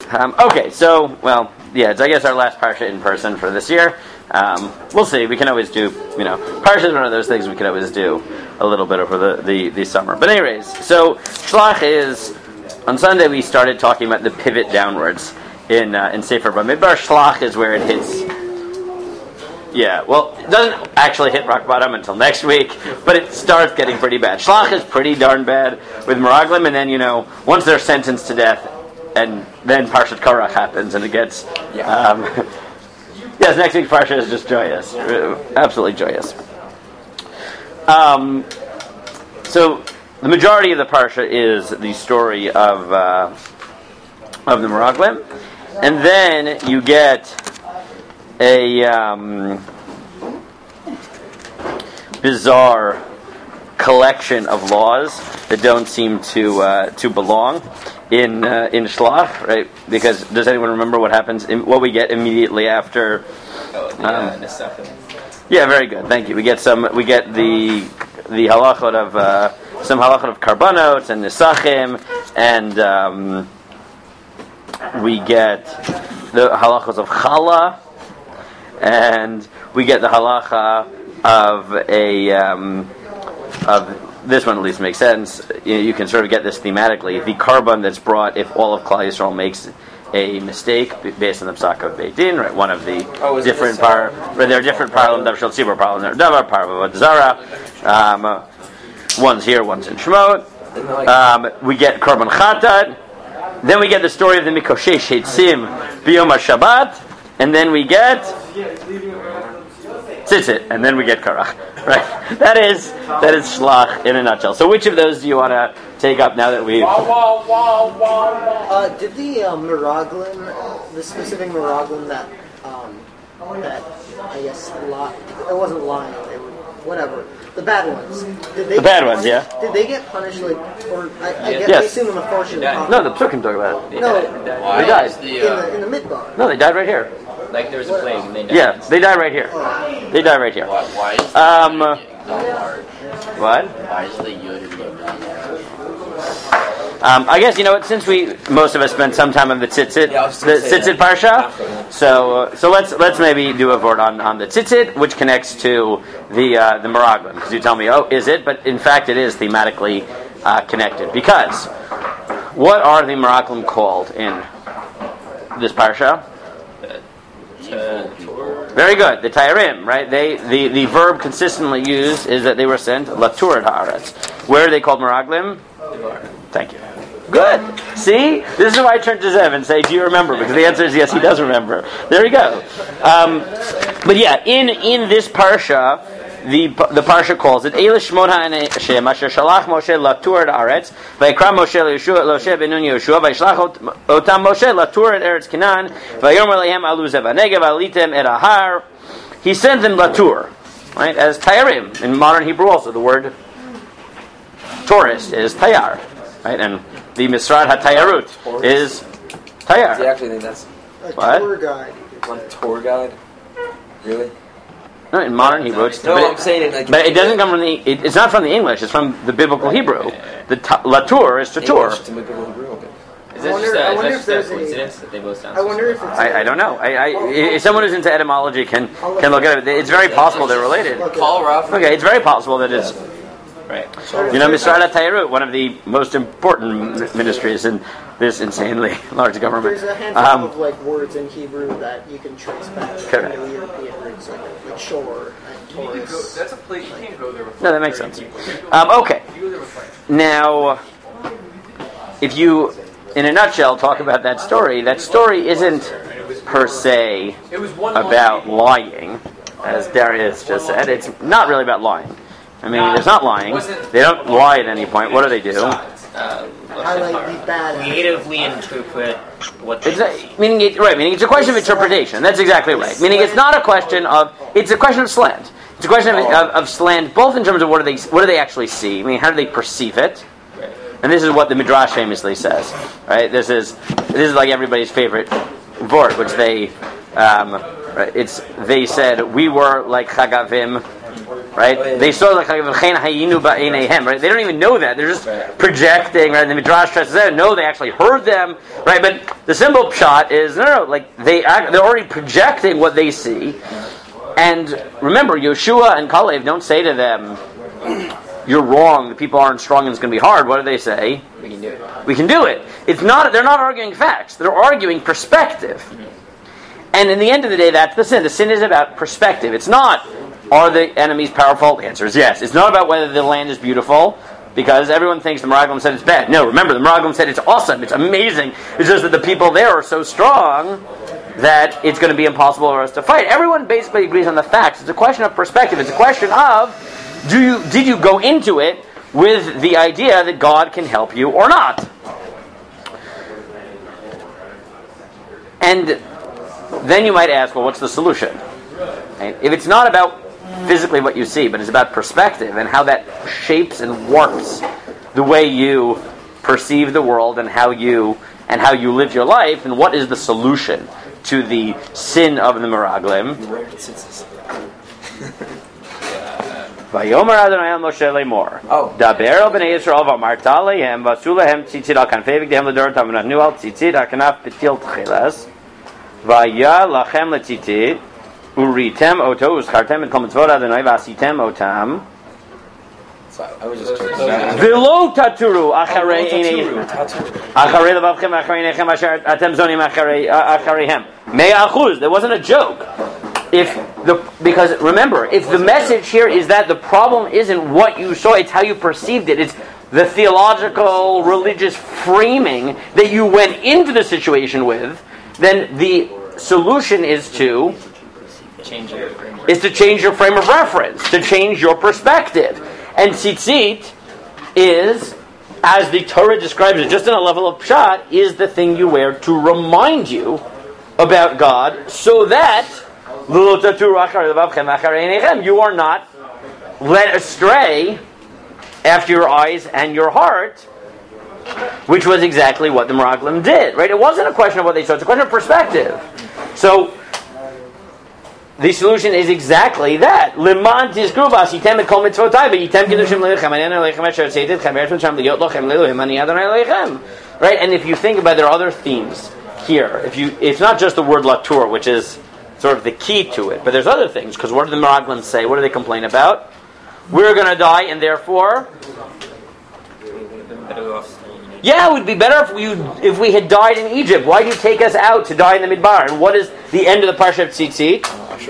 Okay, so, well, yeah, it's I guess our last parsha in person for this year. We'll see. We can always do, parsha is one of those things we can always do a little bit over the summer. But anyways, so Shlach is, on Sunday we started talking about the pivot downwards in Sefer Bamidbar. Shlach is where it hits. Yeah, well, it doesn't actually hit rock bottom until next week, but it starts getting pretty bad. Shlach is pretty darn bad with Meraglim, and then, once they're sentenced to death, and then Parshat Korach happens, and it gets... yes, next week's Parsha is just joyous. Absolutely joyous. So, the majority of the Parsha is the story of the Meraglim, and then you get a bizarre collection of laws that don't seem to belong in Shlach, right? Because does anyone remember what happens? What we get immediately after? Nesachim. Yeah, very good. Thank you. We get the halachot of some halachot of karbanos and nesachim, and we get the halachos of challah, and we get the halacha of this one at least makes sense. You can sort of get this thematically. The carbon that's brought if all of Klal Yisrael makes a mistake based on the psak of Beit Din, right? One of the different there are different parallel Davar Tzibur, parallel Davar, parallel Zara. One's here, one's in Shemot. We get Korban Chatat. Then we get the story of the Mikoshesh Heitzim B'Yom HaShabbat, and then we get Tzitzit, and then we get Korach. Right? That is Shlach in a nutshell. So which of those do you want to take up now that we've... Did the Meraglim, the specific Meraglim that I guess it wasn't lying, whatever. The bad ones. The bad ones, yeah. Did they get punished, I guess yes. I assume in the portion. No, the Psukim talk about it. No, they died. In the Midbar. No, they died right here. Like there was a plague and they died. Yeah, they die right here. They die right here. Why is what? Why is the Yud I guess since most of us spent some time on the Tzitzit, Parsha. So let's maybe do a word on the Tzitzit, which connects to the Meraglim. Because you tell me, is it? But in fact, it is thematically connected. Because what are the Meraglim called in this Parsha? Very good. The Tayarim, right? The verb consistently used is that they were sent Latur Haaretz. Where are they called Meraglim? Thank you. Good. See? This is why I turn to Zev and say, do you remember? Because the answer is yes, he does remember. There we go. But yeah, in this Parsha, the Parsha calls it Eilish Shmon HaShem Asher Shalach Moshe Latur Haaretz Vayikra Moshe L'Yoshua Ben Nun Yoshua Vayishlach Otam Moshe Latur et Eretz Canaan Vayomer Leihem Alu Zev HaNegev Alitem et Ahar. He sent them Latur, right? As Tayarim in modern Hebrew. Also, the word tourist is Tayar, right? And the Misrad HaTayarut is Tayar. Do you actually think that's a tour guide? One tour guide? Really? No, in modern Hebrew, it's I'm saying it. But it doesn't come from the. It's not from the English. It's from the biblical Hebrew. The Latur is to tour. English to biblical Hebrew. Okay. Is that just a coincidence that they both sound? I wonder if it's. I don't know. If someone who's into etymology can look at it. It's very possible they're related. Call Ralph. Okay, it's very possible that it's. Right. Misrad HaTayarut, one of the most important ministries in this insanely large government. There's a handful of words in Hebrew that you can trace back to Indo-European roots, like shore and Taurus. That's a place you can't go there with. No, that makes sense. Okay. Now, if you, in a nutshell, talk about that story isn't per se about lying, as Darius just said. It's not really about lying. I mean, it's not lying. They don't lie at any point. What do? Highlight the bad. Creatively interpret what they meaning it's a question of interpretation. That's exactly right. Meaning it's not a question of, it's a question of slant. It's a question of slant, both in terms of what do they actually see? I mean, how do they perceive it? And this is what the Midrash famously says, right? This is like everybody's favorite vort, which they said we were like Chagavim, right? Oh, yeah. They saw like right? They don't even know that. They're just projecting, right? And the Midrash stresses out, no, they actually heard them, right? But the simple pshat is, no, like they're already projecting what they see. And remember, Yoshua and Kalev don't say to them, you're wrong, the people aren't strong and it's going to be hard. What do they say? We can do it. We can do it. It's not. They're not arguing facts. They're arguing perspective. And in the end of the day, that's the sin. The sin is about perspective. It's not, are the enemies powerful? The answer is yes. It's not about whether the land is beautiful, because everyone thinks the Meraglim said it's bad. No, remember, the Meraglim said it's awesome, it's amazing. It's just that the people there are so strong that it's going to be impossible for us to fight. Everyone basically agrees on the facts. It's a question of perspective. It's a question of, did you go into it with the idea that God can help you or not? And then you might ask, well, what's the solution? Right? If it's not about physically what you see, but it's about perspective and how that shapes and warps the way you perceive the world and how you live your life, and what is the solution to the sin of the Meraglim? Vayomer Adonai el Moshe lemor. Daber el bnei Yisrael v'amarta alehem v'asu lehem tzitzit al kanfei v'gdehem l'doratam v'natnu al tzitzit al kanaf betil tchilas v'aya lachem letzitzit uritem oto uschartem et kol mitzvot Adonai v'asitem otam v'lo taturu acharei einei acharei levavchem acharei einechem asher atem zonim achareihem. Mea achuz. There wasn't a joke. Because remember, if the message here is that the problem isn't what you saw, it's how you perceived it. It's the theological, religious framing that you went into the situation with, then the solution is to change your frame of reference, to change your perspective. And tzitzit is, as the Torah describes it, just on a level of pshat, is the thing you wear to remind you about God, so that you are not led astray after your eyes and your heart, which was exactly what the Meraglim did. Right? It wasn't a question of what they saw; it's a question of perspective. So the solution is exactly that. Right? And if you think about it, there are other themes here. It's not just the word latur, which is sort of the key to it, but there's other things, because what do the Meraglim say? What do they complain about? We're going to die, and therefore, yeah, it would be better if we had died in Egypt. Why do you take us out to die in the Midbar? And what is the end of the Parsha of Tzitzit?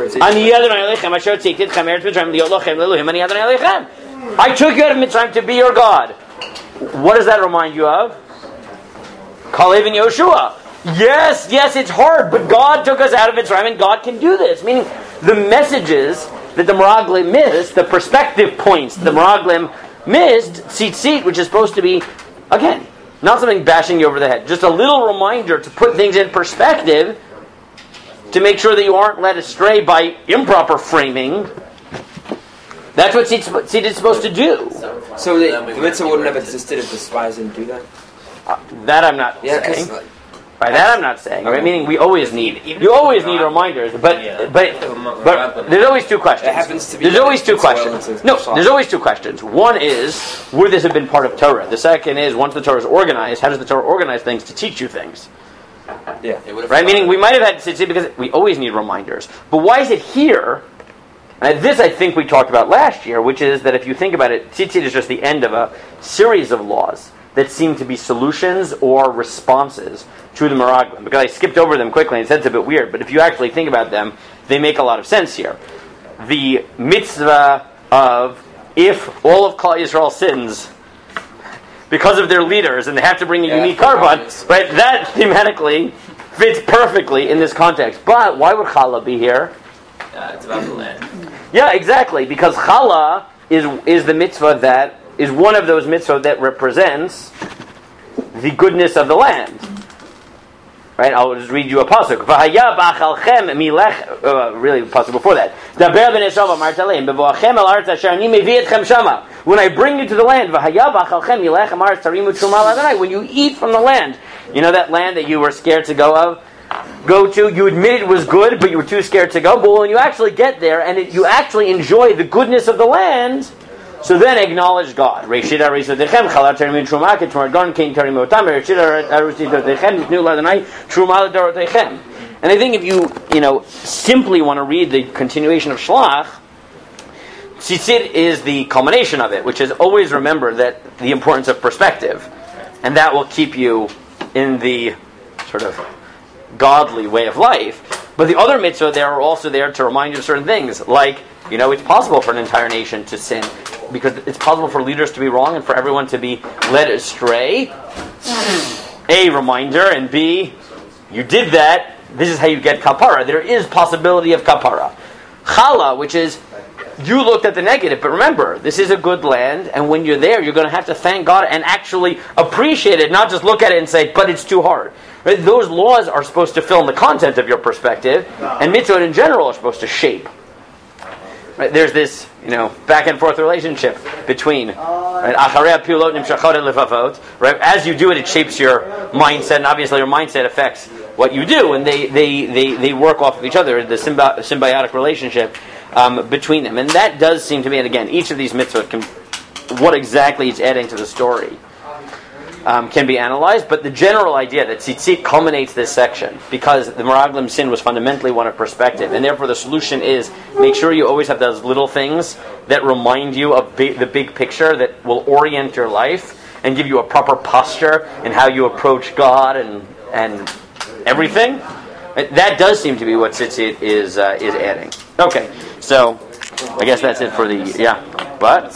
I took you out of Mitzrayim to be your God. What does that remind you of? Kalev and Yoshua. Yes, it's hard, but God took us out of Mitzrayim, and God can do this. Meaning, the messages that the Meraglim missed, the perspective points the Meraglim missed, tzitzit, which is supposed to be, again, not something bashing you over the head, just a little reminder to put things in perspective, to make sure that you aren't led astray by improper framing. That's what tzitzit is supposed to do. So the mitzvah wouldn't have existed if the spies didn't do that? That I'm not saying. By that I'm not saying. Right? Meaning you always need reminders, but there's always two questions. It happens to be. There's always two questions. No, there's always two questions. One is, would this have been part of Torah? The second is, once the Torah is organized, how does the Torah organize things to teach you things? Yeah. Right? Meaning we might have had tzitzit because we always need reminders. But why is it here? And this I think we talked about last year, which is that if you think about it, tzitzit is just the end of a series of laws that seem to be solutions or responses to the Meraglim. Because I skipped over them quickly and said it's a bit weird, but if you actually think about them, they make a lot of sense here. The mitzvah of, if all of Klal Yisrael sins because of their leaders and they have to bring a unique korban, right? That thematically fits perfectly in this context. But why would challah be here? It's about the land. Yeah, exactly. Because challah is the mitzvah that is one of those mitzvah that represents the goodness of the land. Right? I'll just read you a pasuk. V'haya b'achalchem milech. Really, the pasuk before that. Daber b'nei Yisrael v'amarta lehem b'voachem el aretz asher ani mevi etchem shama. When I bring you to the land, v'haya b'achalchem milech amaretz tarimu truma l'Adonai. When you eat from the land, you know that land that you were scared to go of. go to, you admit it was good, but you were too scared to go. But when you actually get there and you actually enjoy the goodness of the land, so then acknowledge God. And I think if you simply want to read the continuation of Shlach, Tzitzit is the culmination of it, which is always remember that the importance of perspective. And that will keep you in the sort of godly way of life. But the other mitzvah there are also there to remind you of certain things, like, it's possible for an entire nation to sin, because it's possible for leaders to be wrong and for everyone to be led astray. A, reminder, and B, you did that, this is how you get kapara. There is possibility of kapara. Chala, which is, you looked at the negative, but remember, this is a good land, and when you're there, you're going to have to thank God and actually appreciate it, not just look at it and say, but it's too hard. Right? Those laws are supposed to fill in the content of your perspective, and mitzvot in general are supposed to shape. Right? There's this, back and forth relationship between right? As you do it, it shapes your mindset, and obviously your mindset affects what you do, and they work off of each other, the symbiotic relationship between them. And that does seem to me, and again, each of these mitzvot, what exactly it's adding to the story, can be analyzed, but the general idea that tzitzit culminates this section, because the Meraglim sin was fundamentally one of perspective, and therefore the solution is make sure you always have those little things that remind you of the big picture that will orient your life and give you a proper posture in how you approach God and everything. That does seem to be what tzitzit is adding. Okay, so I guess that's it for the But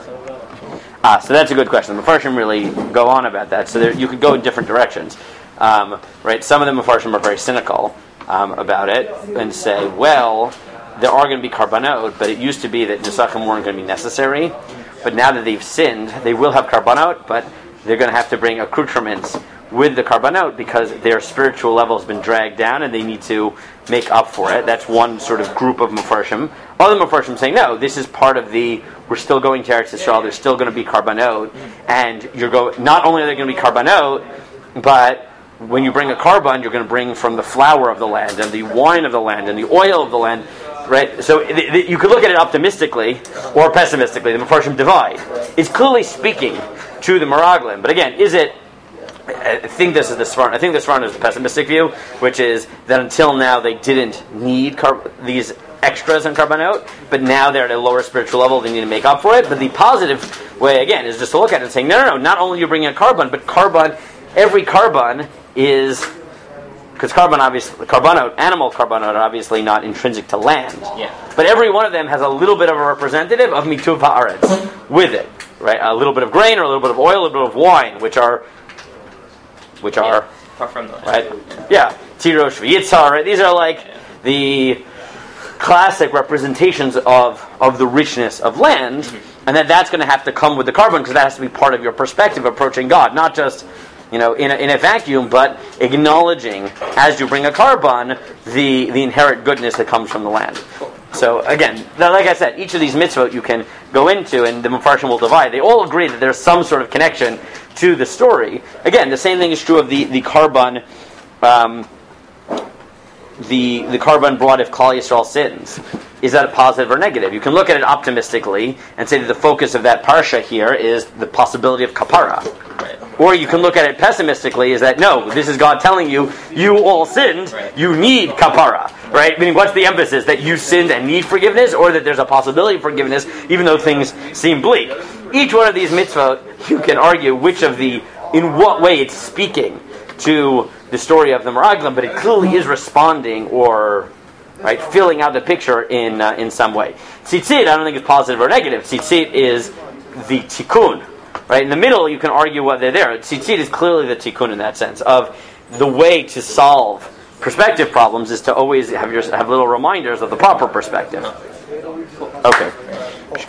so that's a good question. The Mefarshim really go on about that. So you could go in different directions, right? Some of the Mefarshim are very cynical about it and say, well, there are going to be karbanot, but it used to be that nesachim weren't going to be necessary. But now that they've sinned, they will have karbanot, but they're going to have to bring accoutrements with the karbanot because their spiritual level has been dragged down and they need to make up for it. That's one sort of group of Mefarshim. Other Mefarshim say, no, this is part of we're still going to Eretz Yisrael, there's still going to be karbanot, and not only are they going to be karbanot, but when you bring a karban, you're going to bring from the flour of the land, and the wine of the land, and the oil of the land, right? So you could look at it optimistically or pessimistically. The Mefarshim divide. It's clearly speaking to the Meraglim, but again, I think this is the Sforno. I think the Sforno is the pessimistic view, which is that until now they didn't need these extras in karbanot, but now they're at a lower spiritual level, they need to make up for it. But the positive way, again, is just to look at it and say, no, not only are you bringing a karban, but every karban is, because animal karbanot are obviously not intrinsic to land. Yeah. But every one of them has a little bit of a representative of mituv haaretz with it, right? A little bit of grain, or a little bit of oil, a little bit of wine, which are from the land. Right? Yeah. Tirosh v'yitzhar, right? These are like the classic representations of the richness of land, and that's going to have to come with the karban, because that has to be part of your perspective approaching God, not just in a vacuum, but acknowledging as you bring a karban the inherent goodness that comes from the land. So again, like I said, each of these mitzvot you can go into, and the Mefarshim will divide. They all agree that there's some sort of connection to the story. Again, the same thing is true of the karban. The karban brought if Klal Yisrael sins. Is that a positive or negative? You can look at it optimistically and say that the focus of that parsha here is the possibility of kapara. Right. Or you can look at it pessimistically, is that no, this is God telling you all sinned, right. You need kapara. Right? Meaning, what's the emphasis? That you sinned and need forgiveness, or that there's a possibility of forgiveness even though things seem bleak? Each one of these mitzvot, you can argue in what way it's speaking to the story of the Meraglim, but it clearly is responding or filling out the picture in some way. Tzitzit, I don't think it's positive or negative. Tzitzit is the tikkun. Right? In the middle, you can argue whether they're there. Tzitzit is clearly the tikkun in that sense of the way to solve perspective problems is to always have little reminders of the proper perspective. Okay.